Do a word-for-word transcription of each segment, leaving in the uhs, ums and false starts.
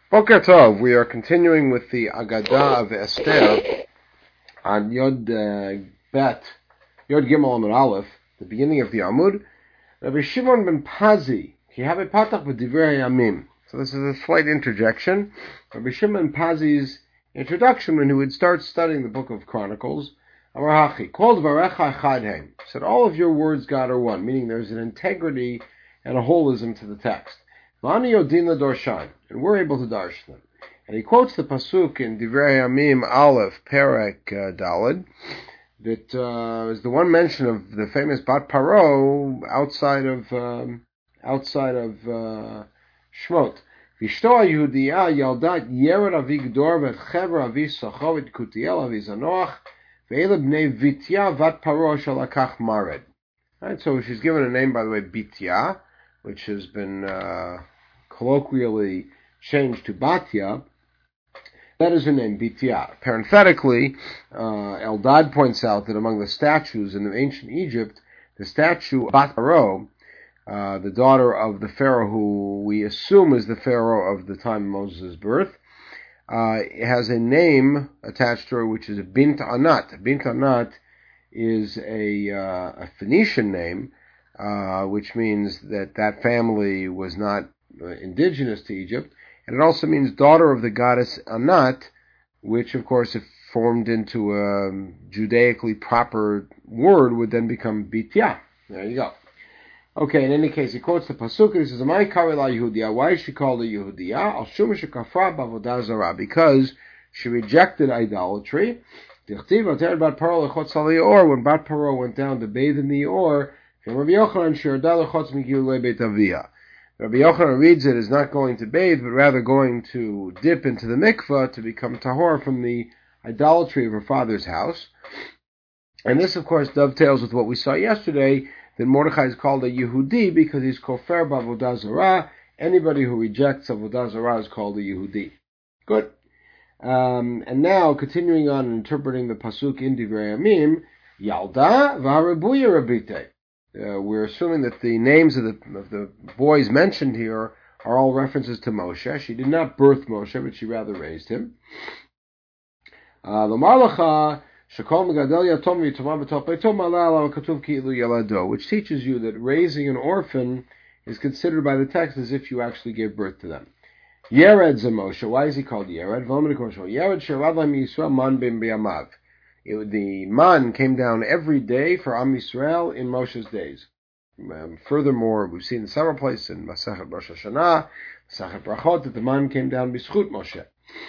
Boker Tov, we are continuing with the Agadah of Esther on Yod uh, Bet, Yod Gimel Amud Aleph, the beginning of the Amud. Rabbi Shimon ben Pazi, he have a patach with Divrei Yamim. So this is a slight interjection. Rabbi Shimon ben Pazi's introduction when he would start studying the book of Chronicles. Amar Hachi, called Varecha Chadheim, said all of your words, God, are one, meaning there's an integrity and a holism to the text. Vani Yodin Dorshan, and we're able to darsh them. And he quotes the pasuk in Divrei Yamim Aleph Perek uh, Daled that uh, is the one mention of the famous Bat Paro outside of um, outside of uh, Shmot. Vishto Yehudiya Yaldat Yered Avi Gdor Vet Chever Avi Socho Vet Kutiel Avi Zanoach Ve'ele Bnei Vitya Vat Paro Shalakach Mared. Right, so she's given a name, by the way, Bitya, which has been uh, colloquially changed to Batya. That is her name, Bitya. Parenthetically, uh, Eldad points out that among the statues in ancient Egypt, the statue Bat Paro, uh, the daughter of the pharaoh who we assume is the pharaoh of the time of Moses' birth, uh, has a name attached to her which is Bint Anat. Bint Anat is a, uh, a Phoenician name, Uh, which means that that family was not uh, indigenous to Egypt. And it also means daughter of the goddess Anat, which, of course, if formed into a Judaically proper word, would then become Bitya. There you go. Okay, in any case, he quotes the Pasuk, and he says, Amai Karila Yehudiya. Why is she called a Yehudiya? Al Shum Shekafra Bavodah Zarah. Because she rejected idolatry. When Bat Paro went down to bathe in the Or, Rabbi Yochanan reads it as not going to bathe, but rather going to dip into the mikveh to become tahor from the idolatry of her father's house. And this, of course, dovetails with what we saw yesterday, that Mordechai is called a Yehudi because he's kofer b'avodah zarah. Anybody who rejects avodah zarah is called a Yehudi. Good. Um, and now, continuing on and interpreting the pasuk in Divrei Yamim, Yalda v'harabuya rabite. Uh, we're assuming that the names of the of the boys mentioned here are all references to Moshe. She did not birth Moshe, but she rather raised him. Which teaches you that raising an orphan is considered by the text as if you actually gave birth to them. Yered Moshe. Why is he called Yered? Yered Sherad Lam Yisrael Man Bim B'Yamav. It, the man came down every day for Am Yisrael in Moshe's days. Um, furthermore, we've seen in several places in Masachet Rosh Hashanah, Masachet Brachot, that the man came down B'schut Moshe.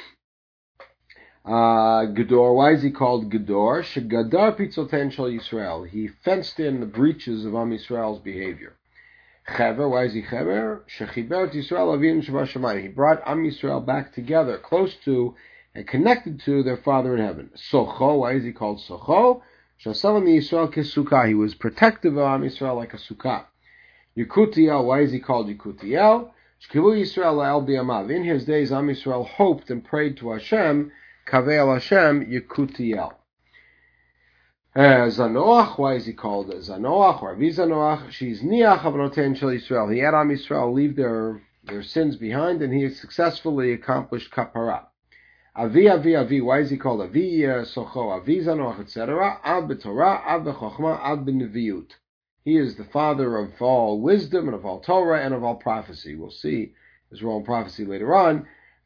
Uh, Gedor, why is he called Gedor? Shegadar Pitzoten Shel Yisrael. He fenced in the breaches of Am Yisrael's behavior. Chever, why is he Chever? Shechiber Yisrael Avin Shabbat Shamayim. He brought Am Yisrael back together, close to and connected to their Father in heaven. Socho, why is he called Socho? Shasalam Yisrael Kesukah. He was protective of Am Yisrael like a Sukkah. Yekutiel, why is he called Yekutiel? Shkilu Yisrael El B'Yamav. In his days, Am Yisrael hoped and prayed to Hashem, Kaveh El Hashem, Yekutiel. Uh, Zanoach, why is he called Zanoach or Avi Zanoach? She's Niach Avnoten Shel Yisrael. He had Am Yisrael leave their, their sins behind, and he successfully accomplished Kapara. Avi, Avi, Avi, why is he called Avi, uh, Socho, Avi, Zanoach, et cetera? Ab b'Torah, Ab b'Chochmah, Ab b'Neviut. He is the father of all wisdom and of all Torah and of all prophecy. We'll see his role in prophecy later on.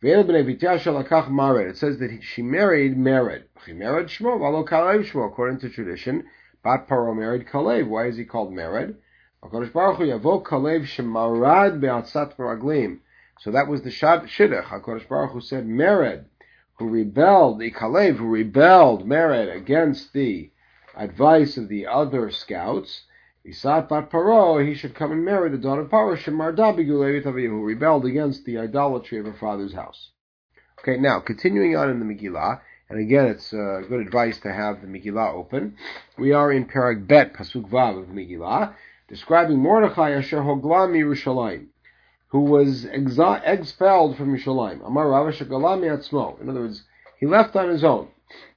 It says that he, she married Mered. She married Shmo, Valo Kalev Shmo. According to tradition, Bat Paro married Kalev. Why is he called Mered? HaKadosh Baruch Hu Yavo Kalev Shemarad Be'atzat Meraglim. So that was the Shidduch. HaKadosh Baruch Hu said Mered, who rebelled, the Kalev, who rebelled, Mered, against the advice of the other scouts, Isat Bat Paro, he should come and marry the daughter of Paro, Shemarda B'Gulei Tavi, who rebelled against the idolatry of her father's house. Okay, now, continuing on in the Megillah, and again, it's uh, good advice to have the Megillah open. We are in Perek Bet, Pasuk Vav of Megillah, describing Mordechai Asher Hogla Yerushalayim, who was exa- expelled from Yerushalayim. Amar Rav Shagalam Yatzmo. In other words, he left on his own.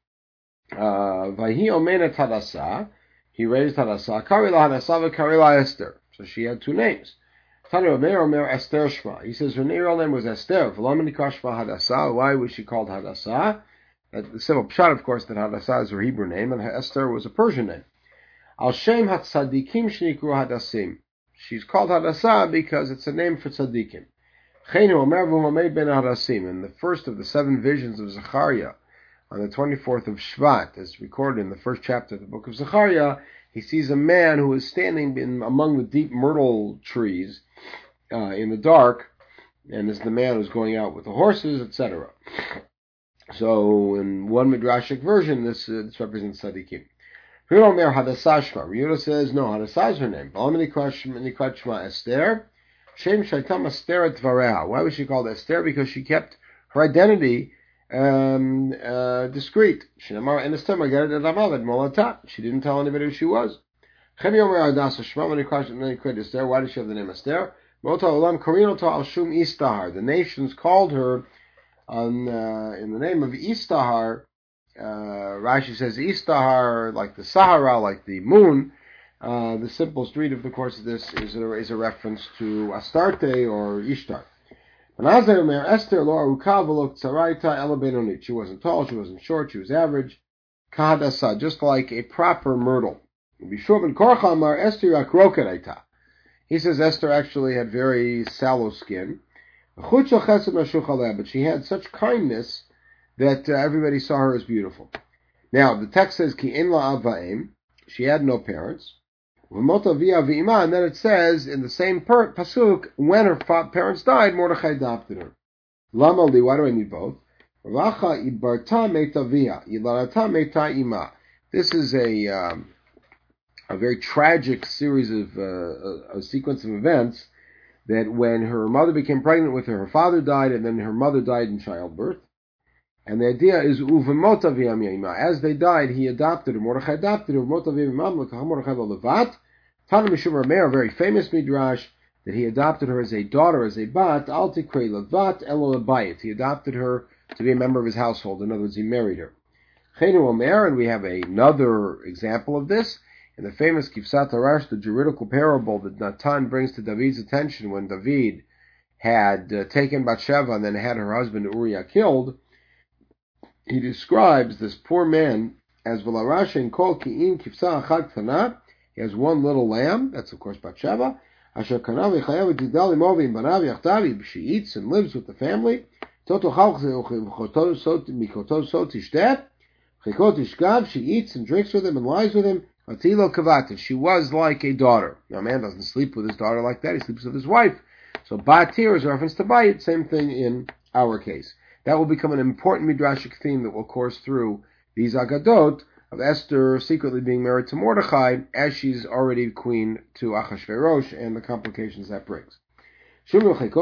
Vahi Omenet Hadasa. He raised Hadasa. Karila Hadasa v'Karila Esther. So she had two names. Tanu Omer Omer Esther Shma. He says her real name was Esther. Why was she called Hadassah? The simple pshat, of course, that Hadassah is her Hebrew name, and Esther was a Persian name. Al Shem HaTzadikim Shnikru Hadassim. She's called Hadassah because it's a name for tzaddikim. Chenu Omer V'Homei Ben Hadassim. In the first of the seven visions of Zechariah, on the twenty-fourth of Shvat, as recorded in the first chapter of the book of Zechariah, he sees a man who is standing in, among the deep myrtle trees uh, in the dark, and is the man who's going out with the horses, et cetera. So, in one midrashic version, this, uh, this represents tzaddikim. Yehuda says, no, Hadassah is her name. Esther. Shem Shaitam Esther Tvareha. Why was she called Esther? Because she kept her identity um, uh, discreet. She didn't tell anybody who she was. Why did she have the name Esther? The nations called her on, uh, in the name of Istahar. Uh, Rashi says Istahar, like the Sahara, like the moon. Uh, the simplest read of the course of this is a, is a reference to Astarte or Ishtar. She wasn't tall, she wasn't short, she was average. Kahadasa, just like a proper myrtle. He says Esther actually had very sallow skin. But she had such kindness that uh, everybody saw her as beautiful. Now, the text says, Ki in la avaim, she had no parents. And then it says, in the same per- pasuk, when her fa- parents died, Mordechai adopted her. Lama li, why do I need both? This is a um, a very tragic series of, uh, a, a sequence of events, that when her mother became pregnant with her, her father died, and then her mother died in childbirth. And the idea is, as they died, he adopted her. Mordechai adopted her. Tana Mishum Rameir, a very famous midrash, that he adopted her as a daughter, as a bat. Al tikrei levat elo lebayit. He adopted her to be a member of his household. In other words, he married her. Chenu Omer, and we have another example of this in the famous Kifsat Arash, the juridical parable that Natan brings to David's attention when David had uh, taken Bathsheba and then had her husband Uriah killed. He describes this poor man as Velarashin Kol Ki'in Kifsa Achad Kana. He has one little lamb, that's of course Bathsheba. Asher Kana V'chayav Tidal Imovi Banav Yachtavi. She eats and lives with the family. Toto Chalch Mikoto So Tishtet. Chikot Ishkav. She eats and drinks with him and lies with him. Atilo Kavatis. She was like a daughter. Now, a man doesn't sleep with his daughter like that. He sleeps with his wife. So Batir is a reference to Bayit. Same thing in our case. That will become an important midrashic theme that will course through these Agadot of Esther secretly being married to Mordechai as she's already queen to Achashverosh and the complications that brings. Good.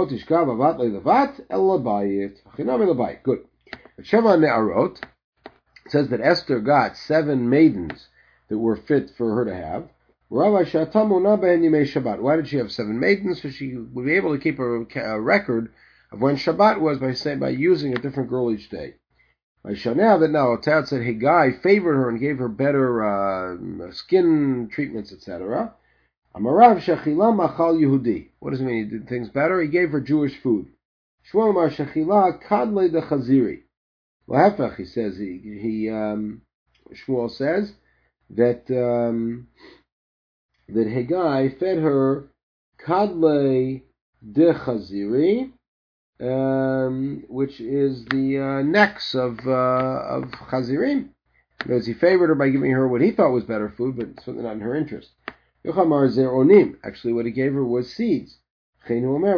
Sheva Ne'arot says that Esther got seven maidens that were fit for her to have. Why did she have seven maidens? So she would be able to keep a, a record of when Shabbat was by saying by using a different girl each day. By Chanel that now Tad said Haggai favored her and gave her better uh, skin treatments, et cetera. Amarav Shechila Machal Yehudi. What does it mean? He did things better. He gave her Jewish food. Shmuel Amar Shechila Kadle de Chaziri. Lahefach, he says he he um, Shmuel says that um, that Haggai fed her Kadle de Chaziri. Um, which is the uh, necks of uh, of Chazirim. Because he favored her by giving her what he thought was better food, but certainly not in her interest. Yochamar zeronim. Actually, what he gave her was seeds. In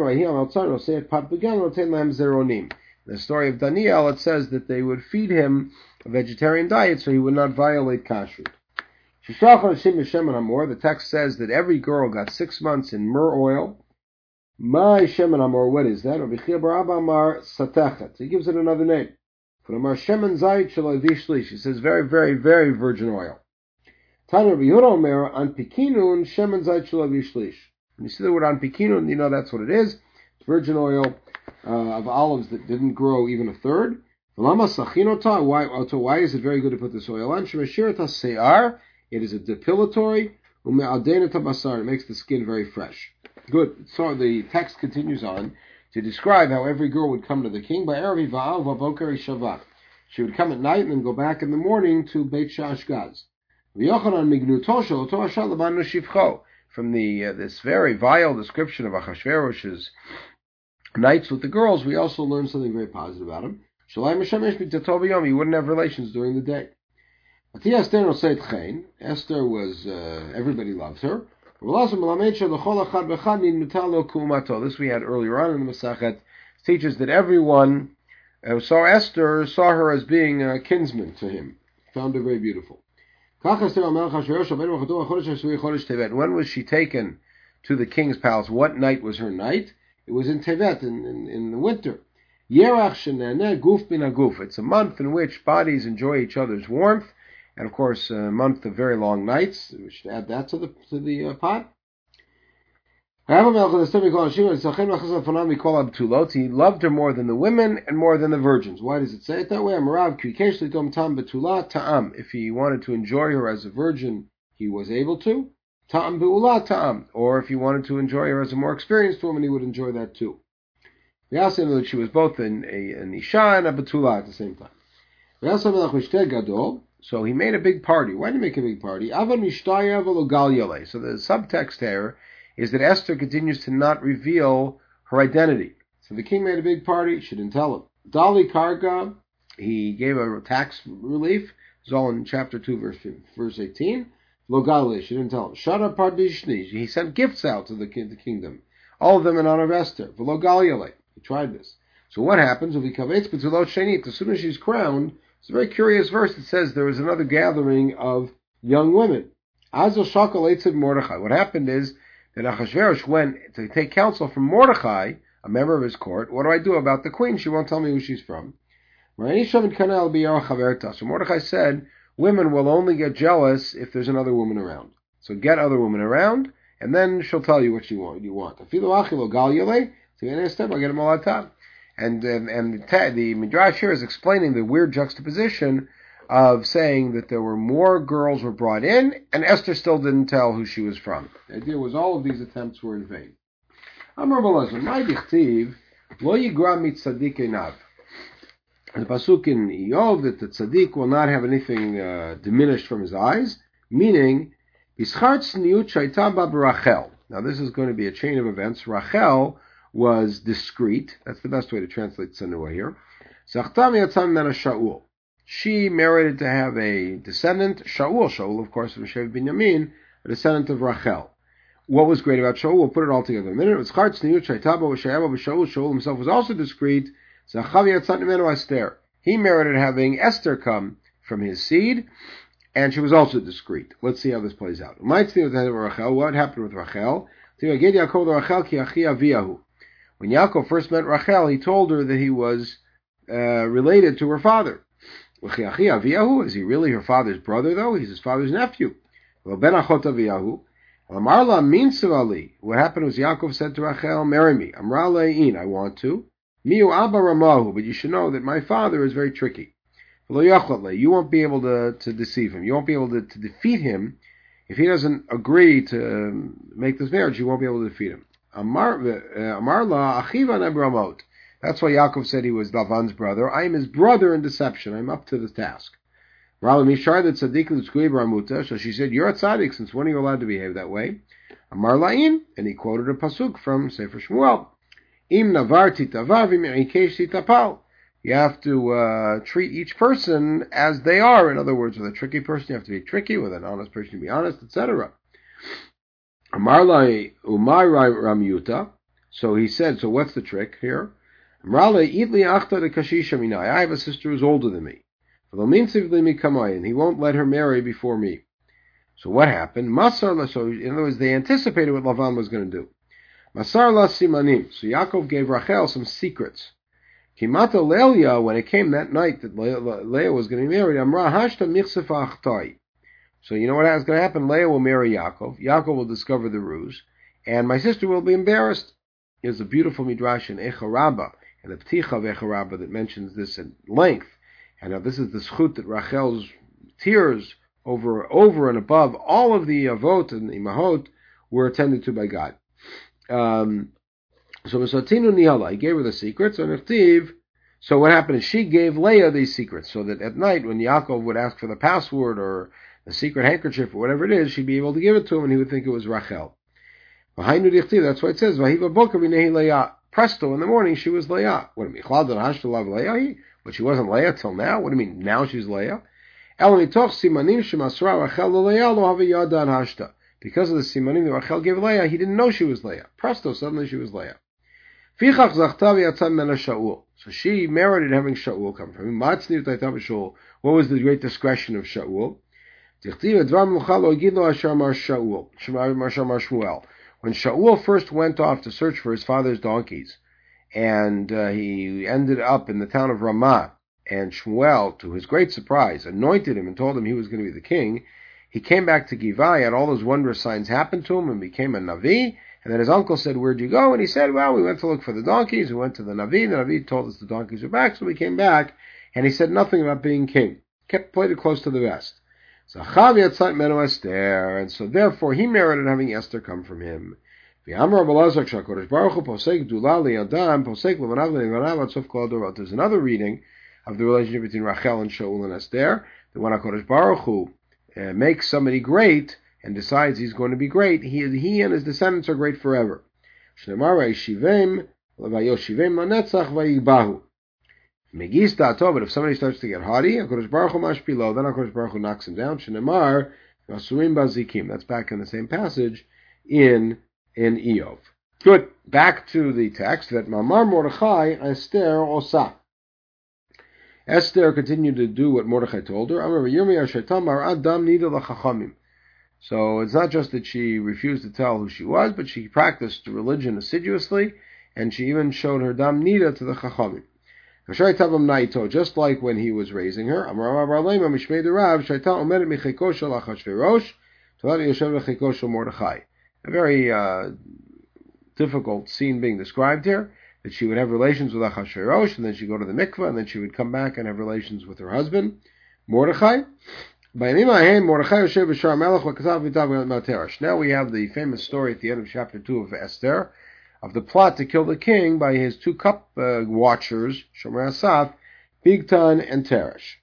the story of Daniel, it says that they would feed him a vegetarian diet so he would not violate kashrut. The text says that every girl got six months in myrrh oil. My Shemen Amor, what is that? Rabbi Chia bar Abba Amar Satechet. He gives it another name. For Amar Shemen Zayit Shaloi Vishlish. He says very, very, very virgin oil. Tanya Rabbi Yehuda Omer Anpikinun Shemen Zayit Shaloi Vishlish. When you see the word Anpikinun, you know that's what it is. It's virgin oil uh, of olives that didn't grow even a third. V'lama Sachinota. Why? Why is it very good to put this oil on? Shemeshirata Se'ar. It is a depilatory. Ume'adenata Basar. It makes the skin very fresh. Good. So the text continues on to describe how every girl would come to the king by Erev Va'al V'Voker Shavat. She would come at night and then go back in the morning to Beit Shashgaz. From the uh, this very vile description of Achashverosh's nights with the girls, we also learn something very positive about him. He wouldn't have relations during the day. Esther was, uh, everybody loves her. This we had earlier on in the Masachet. Teaches that everyone who saw Esther saw her as being a kinsman to him. Found her very beautiful. When was she taken to the king's palace? What night was her night? It was in Tevet, in, in, in the winter. It's a month in which bodies enjoy each other's warmth, and of course a month of very long nights. We should add that to the to the uh, pot. He loved her more than the women and more than the virgins. Why does it say it that way? If he wanted to enjoy her as a virgin, he was able to. Or if he wanted to enjoy her as a more experienced woman, he would enjoy that too. We asked him that she was both an, a, an Isha and a Betula at the same time. So he made a big party. Why did he make a big party? So the subtext here is that Esther continues to not reveal her identity. So the king made a big party, she didn't tell him. Dali Karga, he gave a tax relief. It's all in chapter two, verse verse eighteen. Logali, she didn't tell him. Shara Pardishni, he sent gifts out to the, the kingdom. All of them in honor of Esther. Velogaliale, he tried this. So what happens? As soon as she's crowned, it's a very curious verse that says there was another gathering of young women. Azel Shakal Eitzid Mordechai. What happened is that Achashverosh went to take counsel from Mordechai, a member of his court. What do I do about the queen? She won't tell me who she's from. So Mordechai said, women will only get jealous if there's another woman around. So get other women around, and then she'll tell you what you want. You want. And and, and the, the Midrash here is explaining the weird juxtaposition of saying that there were more girls were brought in, and Esther still didn't tell who she was from. The idea was all of these attempts were in vain. Amar Balazar, my dichtiv, lo yigra mit tzaddik einav. The pasuk in Iyov that the tzaddik will not have anything uh, diminished from his eyes, meaning Bischar tzniut shaita ba Rachel. Now this is going to be a chain of events. Rachel was discreet. That's the best way to translate tzanua here. Zachta miyatzam mena Shaul. She merited to have a descendant, Shaul. Shaul, of course, from Shev Binyamin, a descendant of Rachel. What was great about Shaul? We'll put it all together in a minute. It was Char tzniut shaita ba Shaul. Shaul himself was also discreet. He merited having Esther come from his seed, and she was also discreet. Let's see how this plays out. What happened with Rachel? When Yaakov first met Rachel, he told her that he was uh, related to her father. Is he really her father's brother, though? He's his father's nephew. What happened was Yaakov said to Rachel, marry me. I want to. Miu Abba Ramahu, but you should know that my father is very tricky. You won't be able to, to deceive him. You won't be able to, to defeat him. If he doesn't agree to make this marriage, you won't be able to defeat him. Amarla Achiva Nebramot. That's why Yaakov said he was Lavan's brother. I am his brother in deception. I'm up to the task. So she said, you're a tzaddik, since when are you allowed to behave that way? Amarlain, and he quoted a pasuk from Sefer Shmuel. Im navarti tavav im ikesh tapal. You have to uh, treat each person as they are. In other words, with a tricky person, you have to be tricky. With an honest person, you be honest, et cetera. Amarlai umay ramyuta. So he said, so what's the trick here? Amarlai idli achta de kashisha minai. I have a sister who's older than me. And he won't let her marry before me. So what happened? Masar. So in other words, they anticipated what Lavan was going to do. Masar la simanim. So Yaakov gave Rachel some secrets. Kimata Lelia, when it came that night that Leah, Leah was going to be married, Amra hashta michsefa achtai. So you know what is going to happen? Leah will marry Yaakov. Yaakov will discover the ruse, and my sister will be embarrassed. There's a beautiful midrash in Echa Rabbah, and the Pticha of Echa Rabbah that mentions this at length. And now this is the schut that Rachel's tears over over and above all of the avot and the imahot were attended to by God. um, so Vasatinu Nihala, he gave her the secrets, and Neftiv, so what happened is she gave Leah these secrets, so that at night when Yaakov would ask for the password or the secret handkerchief or whatever it is, she'd be able to give it to him and he would think it was Rachel. That's why it says, Vahiva Boker V'nehi Leah. Presto, in the morning she was Leah. What do you mean? Leah? But she wasn't Leah till now? What do you mean, now she's Leah? Because of the simanim that Rachel gave Leah, he didn't know she was Leah. Presto, suddenly she was Leah. So she merited having Shaul come from him. What was the great discretion of Shaul? When Shaul first went off to search for his father's donkeys, and uh, he ended up in the town of Ramah, and Shmuel, to his great surprise, anointed him and told him he was going to be the king, he came back to Givai, and all those wondrous signs happened to him, and became a Navi. And then his uncle said, "Where'd you go?" And he said, "Well, we went to look for the donkeys. We went to the Navi. The Navi told us the donkeys were back, so we came back." And he said nothing about being king. Kept played it close to the vest. So Chav Yatzat Menu Esther, and so therefore he merited having Esther come from him. There's another reading of the relationship between Rachel and Shaul and Esther, that when HaKadosh Baruch Hu uh, makes somebody great and decides he's going to be great, he, he and his descendants are great forever. But if somebody starts to get haughty, HaKadosh Baruch Hu mashpilo, then HaKadosh Baruch Hu knocks him down. Shenemar, Masurim Bazikim. That's back in the same passage in in Eov. Good. Back to the text that Mamar Mordechai Esther Osa. Esther continued to do what Mordechai told her. So it's not just that she refused to tell who she was, but she practiced religion assiduously, and she even showed her dam nida to the Chachamim. Just like when he was raising her, a very uh, difficult scene being described here, that she would have relations with Achashverosh, and then she'd go to the mikveh, and then she would come back and have relations with her husband, Mordechai. Now we have the famous story at the end of chapter two of Esther, of the plot to kill the king by his two cup uh, watchers, Shomer Asaf, Bigtan and Teresh.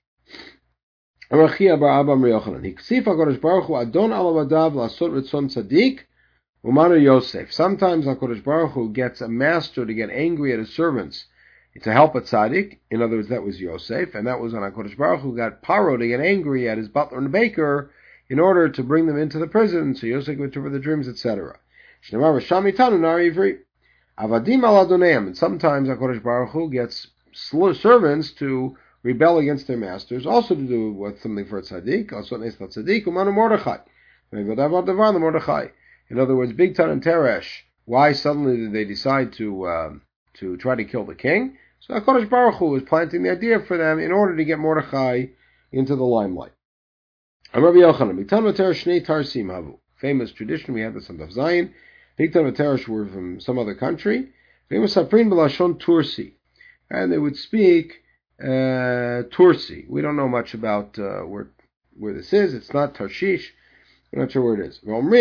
Sometimes HaKadosh Baruch Hu gets a master to get angry at his servants to help a tzaddik. In other words, that was Yosef, and that was when HaKadosh Baruch Hu got Paro to get angry at his butler and baker in order to bring them into the prison, so Yosef would interpret the dreams, et cetera. And sometimes HaKadosh Baruch Hu gets servants to rebel against their masters, also to do with something for a tzaddik, also tzaddik, umanu Mordechai. In other words, Bigtan and Teresh, why suddenly did they decide to uh, to try to kill the king? So HaKadosh Baruch Hu was planting the idea for them in order to get Mordechai into the limelight. Famous tradition, we had this on Daf Zayin. Bigtan and Teresh were from some other country. Famous Saprin B'Lashon Tursi. And they would speak uh, Tursi. We don't know much about uh, where where this is. It's not Tarshish. I'm not sure where it is.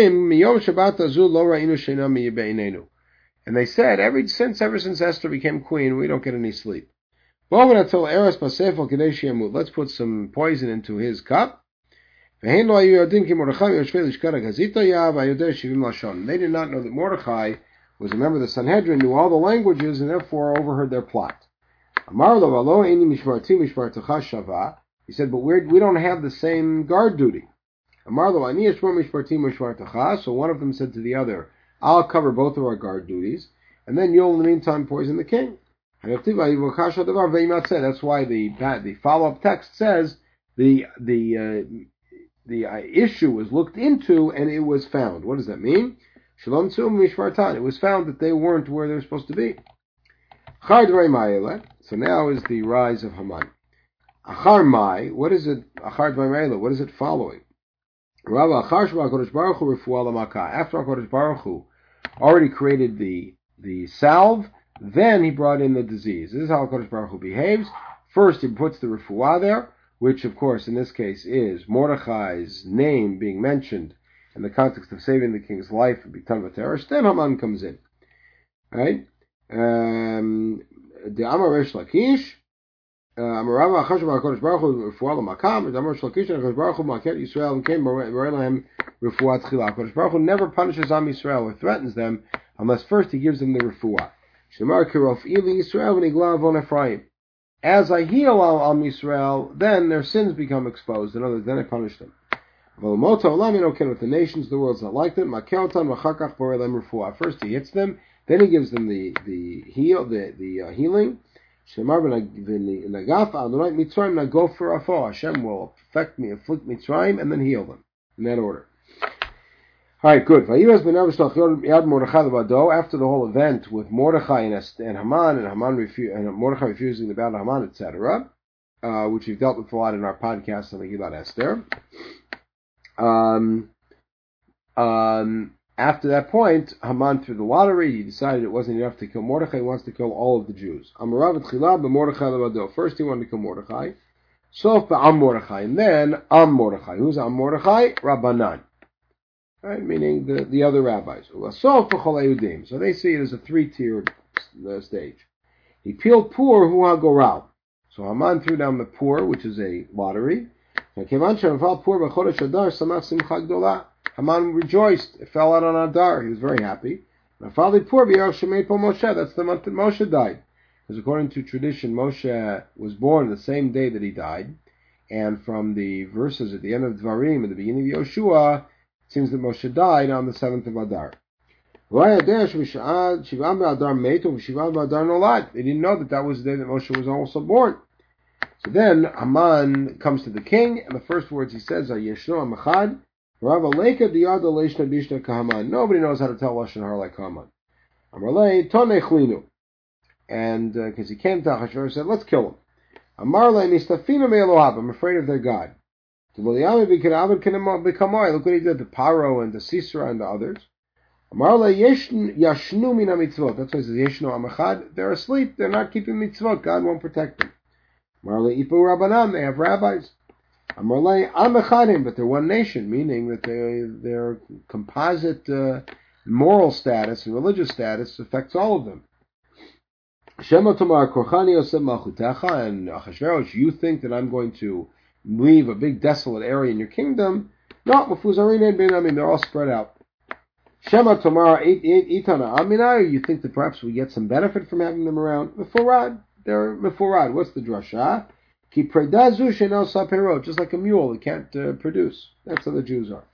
And they said, every since ever since Esther became queen, we don't get any sleep. Let's put some poison into his cup. They did not know that Mordechai was a member of the Sanhedrin, knew all the languages, and therefore overheard their plot. He said, but we're, we don't have the same guard duty. So one of them said to the other, I'll cover both of our guard duties, and then you'll in the meantime poison the king. That's why the the follow-up text says the the uh, the uh, issue was looked into and it was found. What does that mean? It was found that they weren't where they were supposed to be. So now is the rise of Haman. Achar Mai, what is it? Achar Dvayim, what is it following? After HaKadosh Baruch Hu already created the the salve, then he brought in the disease. This is how HaKadosh Baruch Hu behaves. First, he puts the refuah there, which, of course, in this case is Mordechai's name being mentioned in the context of saving the king's life and Bigtan v'Teresh. Then Haman comes in. Right? Um, the Amar Resh Lakish. Amarava Achashav HaKadosh Baruch Hu Refuah L'Makam. The Amar Resh Lakish HaKadosh Baruch Hu Maket Yisrael and came Morei Lahem Refuah Tchila. HaKadosh Baruch Hu never punishes Am Yisrael or threatens them unless first he gives them the Refuah. Shemar Kirof Ili Yisrael V'Nigla Avon Ephraim. As I heal Am Yisrael, then their sins become exposed. In other words, then I punish them. V'Lomoto Olam Yinoken with the nations, the world's not like them. Makeotan V'Chakach Borei Lahem Refuah. First he hits them. Then he gives them the the heal the the uh, healing. Shemar v'nagaf Adonai Mitzrayim nagof rafo. Hashem will affect me, afflict Mitzrayim, and then heal them in that order. All right, good. After the whole event with Mordechai and, and Haman, and Haman refu- and Mordechai refusing the battle of Haman, et cetera, uh, which we've dealt with a lot in our podcast on the Gilad Esther. Um. Um. After that point, Haman threw the lottery. He decided it wasn't enough to kill Mordechai. He wants to kill all of the Jews. Amarav Tchila b'Mordechai levado. First, he wanted to kill Mordechai. Sof b'Am Mordechai, and then Am Mordechai. Who's Am Mordechai? Rabbanan, right? Meaning the, the other rabbis. Sof b'Chol Hayudim. So they see it as a three-tiered uh, stage. He peeled Pur Hu HaGoral. So Haman threw down the Pur, which is a lottery. Kevan she'nafal Pur b'Chodesh Adar samach simcha gdola. Haman rejoiced. It fell out on Adar. He was very happy. That's the month that Moshe died. Because according to tradition, Moshe was born the same day that he died. And from the verses at the end of Dvarim and the beginning of Yoshua, it seems that Moshe died on the seventh of Adar. They didn't know that that was the day that Moshe was also born. So then Haman comes to the king, and the first words he says are Yeshno Amachad. Nobody knows how to tell Lashon Hara like Haman. And because uh, he came to Achashverosh and said, let's kill him. I'm afraid of their God. Look what he did to Paro and to Sisera and the others. That's why he says, they're asleep, they're not keeping mitzvot, God won't protect them. They have rabbis. But they're one nation, meaning that they, their composite uh, moral status and religious status affects all of them. And Achashverosh, you think that I'm going to leave a big desolate area in your kingdom? No, they're all spread out. You think that perhaps we get some benefit from having them around? Mefurad. They're mefurad. What's the drasha? Just like a mule, it can't uh, produce. That's how the Jews are.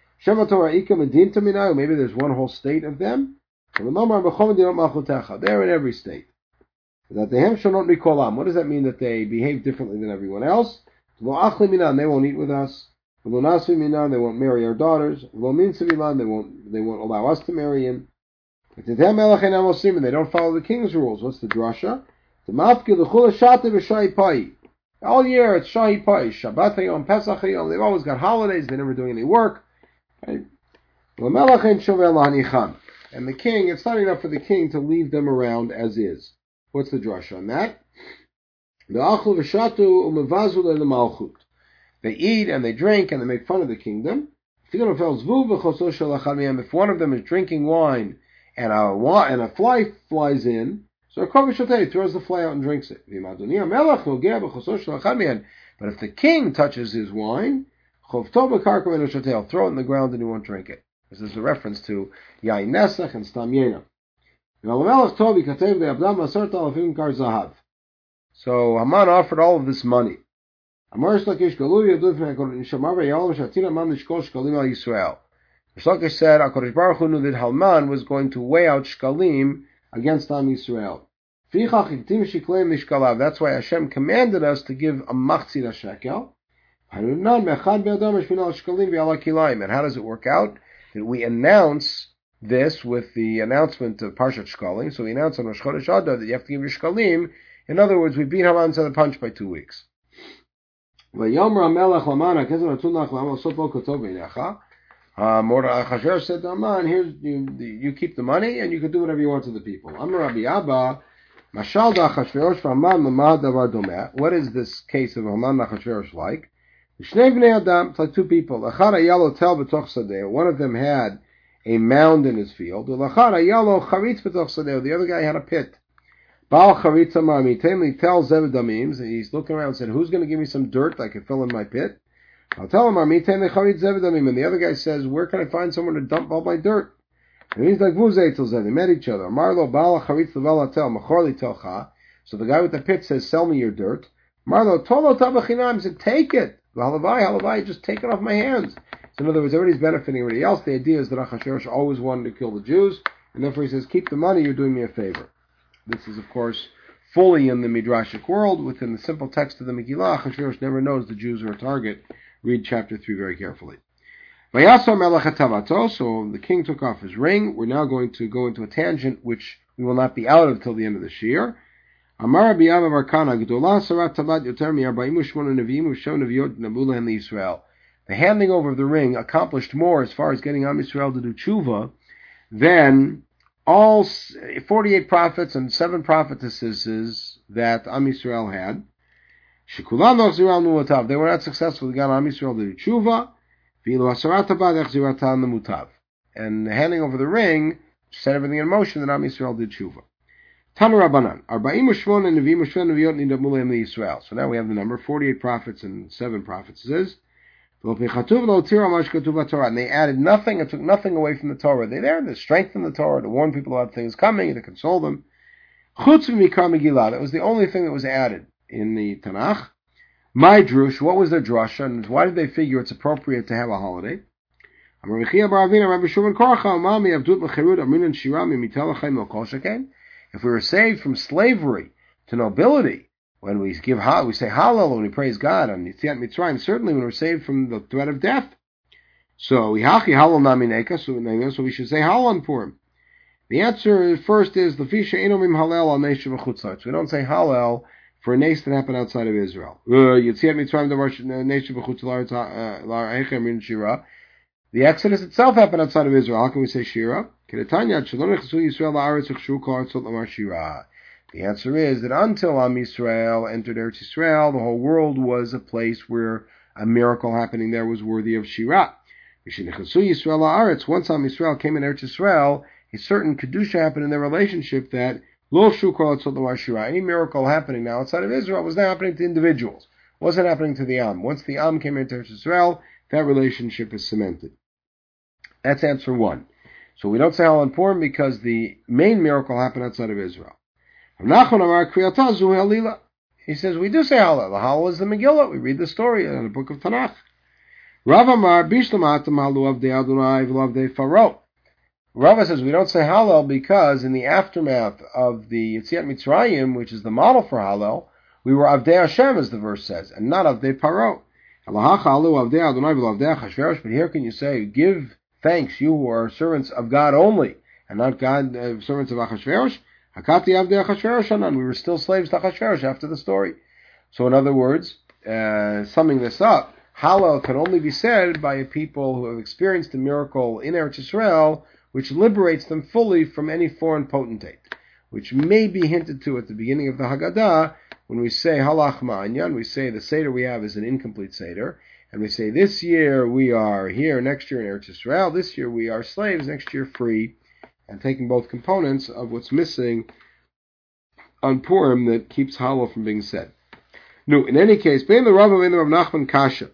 Maybe there's one whole state of them. They're in every state. What does that mean, that they behave differently than everyone else? They won't eat with us. They won't marry our daughters. They won't, they won't allow us to marry him. And they don't follow the king's rules. What's the drasha? All year it's Shahi Pai, Shabbat Hayom, Pesach Hayom. They've always got holidays. They're never doing any work. Right? And the king, it's not enough for the king to leave them around as is. What's the drush on that? They eat and they drink and they make fun of the kingdom. If one of them is drinking wine and a, and a fly flies in, so a Kovish throws the fly out and drinks it. But if the king touches his wine, he'll throw it in the ground and he won't drink it. This is a reference to Yain Nesach and Stam Yena. So Haman offered all of this money. Rish Lakish said, HaKadosh Baruch Hu knew that Haman was going to weigh out shkalim against Am Yisrael. That's why Hashem commanded us to give a machzir shekel. And how does it work out? That we announce this with the announcement of Parshat Shkalim. So we announce on Rosh Chodesh Adar that you have to give your shkalim. In other words, we beat Haman to the punch by two weeks. Uh, Achashverosh said to Haman, here's, you, you keep the money and you can do whatever you want to the people. Amar Rabbi Abba, what is this case of Haman and Achashverosh like? It's like two people. One of them had a mound in his field. The other guy had a pit. Baal Charitza Ma'amitem, he tells Zeved Damim, he's looking around and said, who's going to give me some dirt I can fill in my pit? I'll tell him, Ma'amitem Charitz Zeved Damim. And the other guy says, where can I find someone to dump all my dirt? And he's like, Vuzei They met each other. Marlo Baal Charitz Levalatel, Machorli Telcha. So the guy with the pit says, sell me your dirt. Marlo Tolo Tabachinam said, take it. Halavai, Halavai, just take it off my hands. So in other words, everybody's benefiting everybody else. The idea is that Achashverosh always wanted to kill the Jews, and therefore he says, keep the money, you're doing me a favor. This is, of course, fully in the Midrashic world. Within the simple text of the Megillah, Achashverosh never knows the Jews are a target. Read chapter three very carefully. So the king took off his ring. We're now going to go into a tangent which we will not be out of till the end of this year. Amar Biyam Barkana Gdolah Sarat Tabat Yoter Mi Arbaim U'Shmona Neviim U'Shon Neviot Nabula and Israel. The handing over of the ring accomplished more as far as getting Am Yisrael to do tshuva than all forty-eight prophets and seven prophetesses that Am Yisrael had. Shekulam Ochziral Mu'atav. They were not successful. They got Am Yisrael to do tshuva. V'ilu Hasarat Tabat Echziratan Mutav. And handing over the ring set everything in motion that Am Yisrael did tshuva. Tanu Rabbanan, Arba'im U'Shmona Neviim U'Shon Neviot Nidamulem Yisrael. So now we have the number forty-eight prophets and seven prophetesses. And they added nothing and took nothing away from the Torah. They're there to strengthen the Torah, to warn people about things coming, to console them. Chutz v'mikra Megillah. That was the only thing that was added in the Tanakh. My drush, what was their drasha, and why did they figure it's appropriate to have a holiday? If we were saved from slavery to nobility, when we give we say Hallel when we praise God on Yetziat Mitzrayim, certainly when we're saved from the threat of death. So we hachi Hallel namineka, so we should say Hallel on Purim. The answer first is the fisha enomim Hallel al neisha v'chutzlaretz. We don't say Hallel for a nace that happened outside of Israel. Yetziat Mitzrayim davar neisha v'chutzlaretz la'echem min shira. The Exodus itself happened outside of Israel. How can we say shira? Kedetanya shalom nechasu Yisrael la'aretz u'chshu kol artzot lamar shira. The answer is that until Am Yisrael entered Eretz Yisrael, the whole world was a place where a miracle happening there was worthy of Shira. Once Am Yisrael came in Eretz Yisrael, a certain Kedusha happened in their relationship that Lo Shukra Tzol Shira. Any miracle happening now outside of Israel was now happening to individuals. It wasn't happening to the Am. Once the Am came into Eretz Yisrael, that relationship is cemented. That's answer one. So we don't say Hallel Purim because the main miracle happened outside of Israel. He says, we do say Hallel. The Hallel is the Megillah. We read the story in the book of Tanakh. Rav Amar, Bishlamatam Halu Avdei Adonai V'Lavdei Faro. Rava says we don't say Hallel because in the aftermath of the Yetziat Mitzrayim, which is the model for Hallel, we were Avdei Hashem, as the verse says, and not Avdei Paro. But here can you say, give thanks, you who are servants of God only, and not God, uh, servants of Achashverosh? Hakati Avdei Achashverosh Hanan. We were still slaves to Achashverosh after the story. So in other words, uh, summing this up, Hallel can only be said by a people who have experienced a miracle in Eretz Yisrael, which liberates them fully from any foreign potentate, which may be hinted to at the beginning of the Haggadah, when we say Halach Ma'anyan, we say the Seder we have is an incomplete Seder, and we say this year we are here, next year in Eretz Yisrael, this year we are slaves, next year free, and taking both components of what's missing on Purim that keeps Hallel from being said. No, in any case, Bein the Rav and the Rav Nachman Kasha.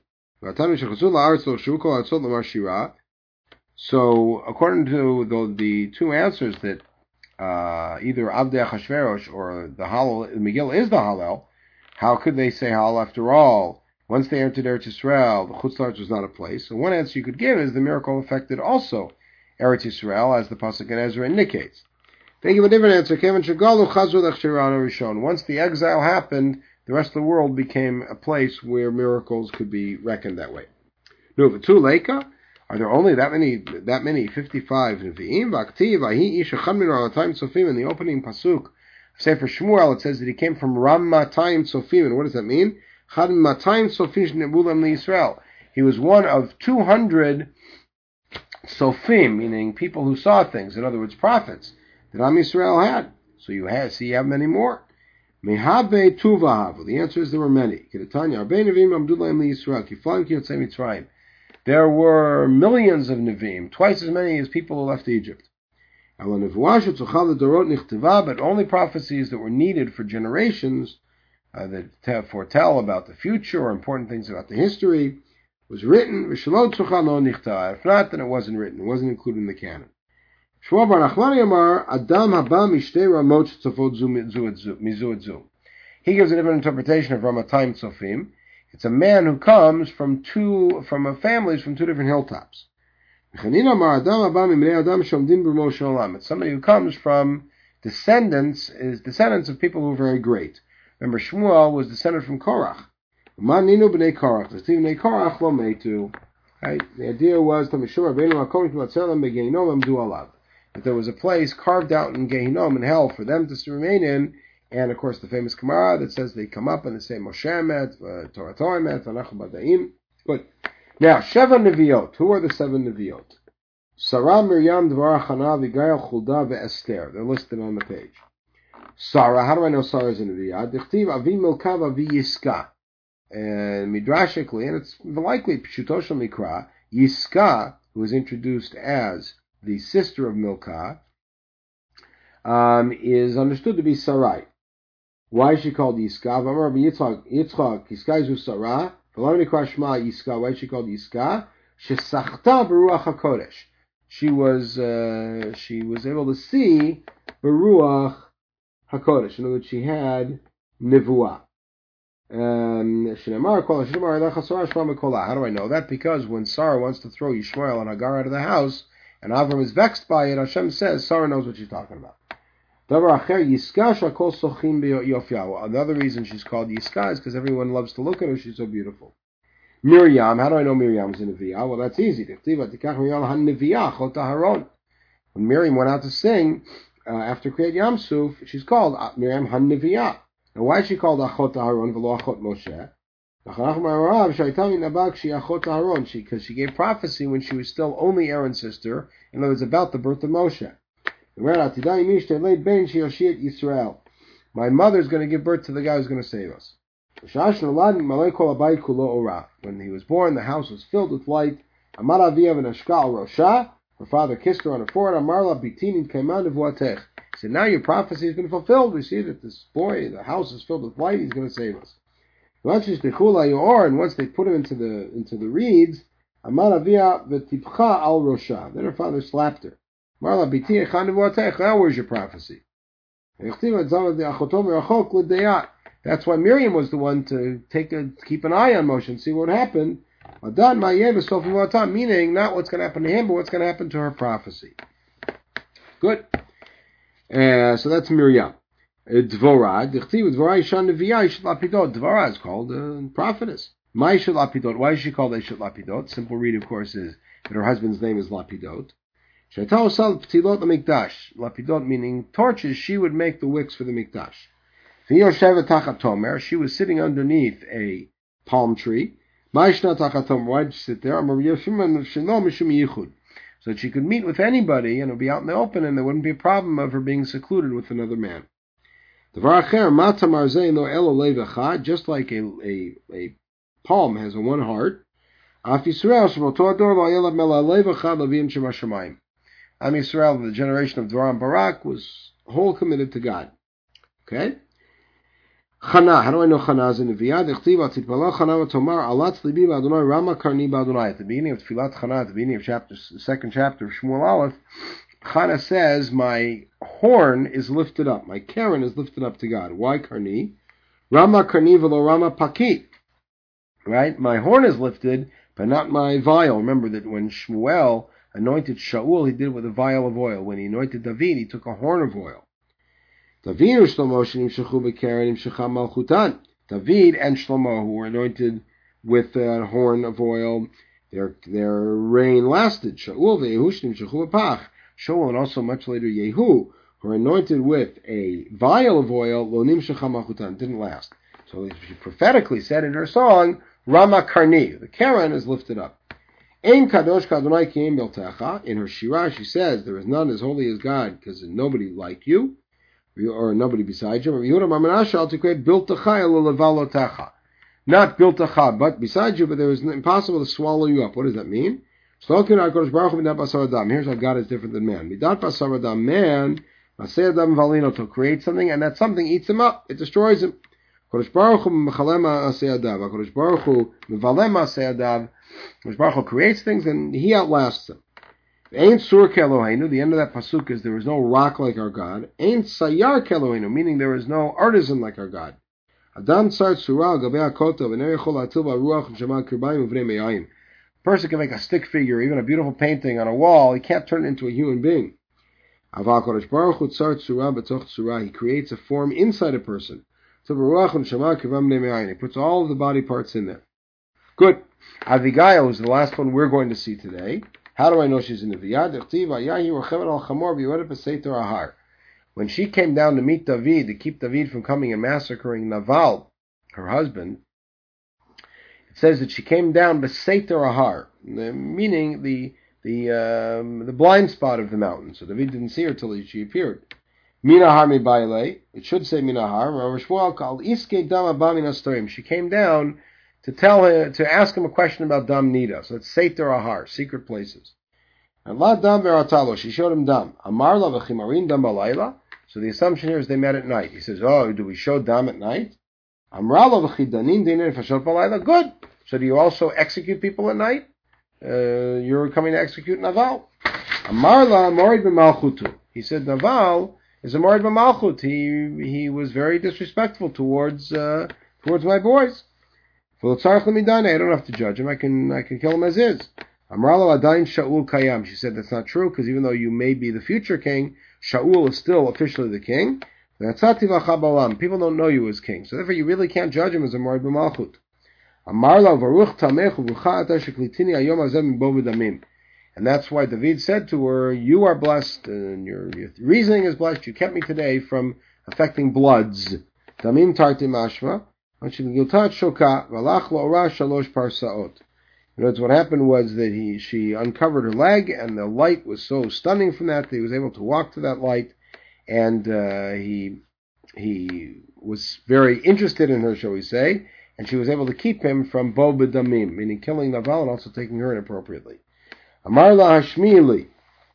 So, according to the, the two answers that uh, either Avdei Achashverosh or the Hallel, the Megillah is the Hallel, how could they say Hallel after all? Once they entered Eretz Yisrael, the Chutz La'aretz was not a place. So one answer you could give is the miracle affected also Eretz Yisrael, as the pasuk in Ezra indicates. They give a different answer. Once the exile happened, the rest of the world became a place where miracles could be reckoned that way. No, the two Leika, are there only that many? That many? Fifty-five. In the opening pasuk, say for Shmuel, it says that he came from Rammatayim Sofim. And what does that mean? He was one of two hundred Sofim, meaning people who saw things. In other words, prophets that Am Yisrael had. So you have, see, you have many more. Mehabe tuvahav. The answer is there were many. There were millions of Nevi'im, twice as many as people who left Egypt. But only prophecies that were needed for generations, uh, that foretell about the future or important things about the history, was written. If not, then it wasn't written. It wasn't included in the canon. He gives a different interpretation of Ramatayim Tzofim. It's a man who comes from two, from a families from two different hilltops. It's somebody who comes from descendants, is descendants of people who are very great. Remember, Shmuel was descended from Korach. Right? The idea was that there was a place carved out in Gehinom, in hell, for them to remain in. And of course, the famous Gemara that says they come up and they say Moshe met, Torah Torah met, Anach Badaim. Good. Now, Sheva Neviot. Who are the seven Neviot? Sarah, Miriam, Dvorah, Chana, Avigail, Huldah, Esther. They're listed on the page. Sarah. How do I know Sarah is a Neviah? Dichtiv Avi Milkav Avi Yiska. And midrashically, and it's likely Pshutoshel Mikra, Yiska, who is introduced as the sister of Milcah, um, is understood to be Sarai. Why is she called Yiska? Yitzchak, Yitzchak, Yiska is Sarah. Why is she called Yiska? Shesachta beruach hakodesh. She was uh, she was able to see beruach hakodesh. In other words, she had nevuah. Um, how do I know that? Because when Sarah wants to throw Yishmael and Hagar out of the house, and Avram is vexed by it, Hashem says Sarah knows what she's talking about. Another reason she's called Yiska is because everyone loves to look at her. She's so beautiful. Miriam, how do I know Miriam is a Nevi'ah? Well, that's easy. When Miriam went out to sing uh, after Kriyat Yam Suf, she's called Miriam Han Nevi'ah. Now, why is she called Achot Aharon v'lo Achot Moshe? Because she gave prophecy when she was still only Aaron's sister, and it was about the birth of Moshe. My mother's going to give birth to the guy who's going to save us. When he was born, the house was filled with light. Her father kissed her on her forehead. He said, now your prophecy has been fulfilled. We see that this boy, the house is filled with light. He's going to save us. And once they put him into the into the reeds, then her father slapped her. Now where's your prophecy? That's why Miriam was the one to take a keep an eye on Moshe and see what happened. Meaning not what's going to happen to him, but what's going to happen to her prophecy. Good. Uh, so that's Miriam. Dvorah. Dvorah is called a prophetess. Why is she called Eshet Lapidot? Simple read, of course, is that her husband's name is Lapidot. Lapidot meaning torches. She would make the wicks for the Mikdash. She was sitting underneath a palm tree. Why did she sit there? So that she could meet with anybody and it would be out in the open and there wouldn't be a problem of her being secluded with another man. Just like a, a, a palm has a one heart, Am Yisrael, the generation of Dvorah and Barak, was whole committed to God. Okay? Chana, how do I know Chana is in the Nevi'ah? At the beginning of Tfilat Chana, at the beginning of chapter, second chapter of Shmuel Aleph, Chana says, my horn is lifted up, my Karen is lifted up to God. Why Karni? Rama Karni velo Rama Paki. Right? My horn is lifted, but not my vial. Remember that when Shmuel anointed Shaul, he did it with a vial of oil. When he anointed David, he took a horn of oil. David and Shlomo, who were anointed with a horn of oil, their their reign lasted. Shaul and also much later Yehu, who were anointed with a vial of oil, didn't last. So she prophetically said in her song, Rama Karni, the Karen is lifted up. In Kadosh Kadonai Kiyem Beltecha, in her Shirah she says, there is none as holy as God, because there's nobody like you, or nobody beside you. not built a chab, but beside you, but there was impossible to swallow you up. What does that mean? Here's how God is different than man. Man, to create something, and that something eats him up. It destroys him. Kodesh Baruch Hu Kodesh Baruch Hu Kodesh Baruch Hu creates things, and he outlasts them. Ain sur keloheinu. The end of that pasuk is there is no rock like our God. Ain sayar keloheinu, meaning there is no artisan like our God. Adam tzar tzura gabei hakotov v'ner yechol atil b'ruach v'shema kirbayim uvnei meyayim. A person can make a stick figure, even a beautiful painting on a wall. He can't turn it into a human being. Aval Kodesh Baruch Hu tzar tzura b'toch tzura. He creates a form inside a person. He puts all of the body parts in there. Good. Avigail is the last one we're going to see today. How do I know she's in the Viyad? When she came down to meet David, to keep David from coming and massacring Naval, her husband, it says that she came down Beseiter Ahar, meaning the the um, the blind spot of the mountain. So David didn't see her till she appeared. Minahar mi baile. It should say Minahar. She came down to tell him, to ask him a question about Dam Nida. So it's Seiter Ahar, secret places. And La Dam Veratalo, she showed him Dam. Amar la v'chimarin Dam balayla. So the assumption here is they met at night. He says, oh, do we show Dam at night? Amar la v'chidanin dinin fashot balayla. Good. So do you also execute people at night? Uh, you're coming to execute Naval. Amar la morid b'malchutu. He said, Naval is a morid b'malchut. He, he was very disrespectful towards, uh, towards my boys. I don't have to judge him. I can I can kill him as is. Amralo Adain Shaul Kayam. She said that's not true because even though you may be the future king, Shaul is still officially the king. People don't know you as king, so therefore you really can't judge him as a Morid b'Malchut. Amarla Varuch Tamechu V'cha Ata Sheklitini Hayom Hazeh Min Bo V'Damim. And that's why David said to her, "You are blessed, and your, your reasoning is blessed. You kept me today from affecting bloods." Damim Tarti Mashma. In other words, what happened was that he, she uncovered her leg, and the light was so stunning from that that he was able to walk to that light, and uh, he he was very interested in her, shall we say, and she was able to keep him from bo b'damim, meaning killing Naval and also taking her inappropriately. Amar la hashmili.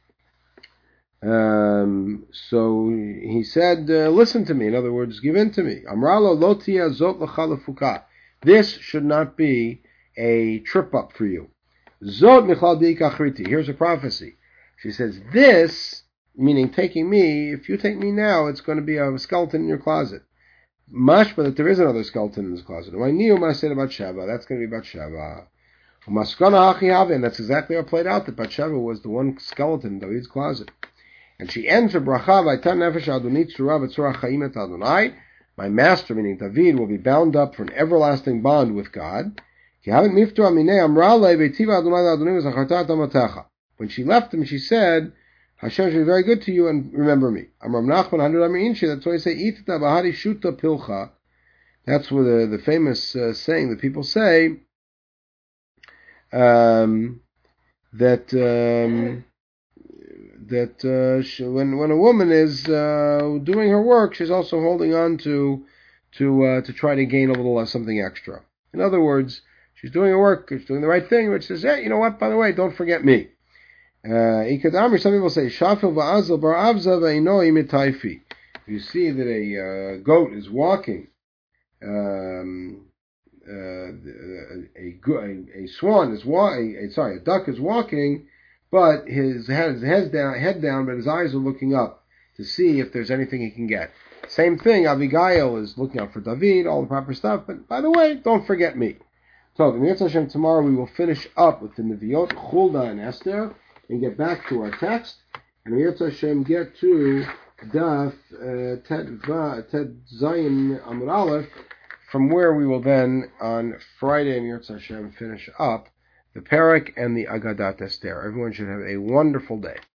Um, so he said, uh, listen to me. In other words, give in to me. Amralo lotia zot l'chalafuka. This should not be a trip up for you. Zot michal di'ikachriti. Here's a prophecy. She says, this, meaning taking me, if you take me now, it's going to be a skeleton in your closet. Mashma, that there is another skeleton in this closet. That's going to be Bathsheba. And that's exactly how it played out, that Bathsheba was the one skeleton in David's closet. And she ends her bracha, V'aytan nefesh Adonai tzura v'tzura chaim et Adonai. My master, meaning David, will be bound up for an everlasting bond with God. When she left him, she said, Hashem should be very good to you and remember me. That's why they say, Itta bahari shuta pilcha. That's where the, the famous uh, saying that people say, um, that... Um, that uh, she, when when a woman is uh, doing her work, she's also holding on to to uh, to try to gain a little uh, something extra. In other words, she's doing her work, she's doing the right thing, but she says, hey, you know what? By the way, don't forget me. Uh, some people say, Shafil va'azal bar avza ve'ino imitaifi. You see that a uh, goat is walking, um, uh, a, a a swan is wa- a, a sorry, a duck is walking. But his head, his head's down, head down, but his eyes are looking up to see if there's anything he can get. Same thing, Abigail is looking out for David, all the proper stuff, but by the way, don't forget me. So, in Yirtzeh Hashem, tomorrow we will finish up with the Neviot, Chulda and Esther, and get back to our text, and in Yirtzeh Hashem get to Daf uh, Ted Zayin Amud Aleph, from where we will then, on Friday in Yirtzeh Hashem, finish up the Perek and the Agadat Esther. Everyone should have a wonderful day.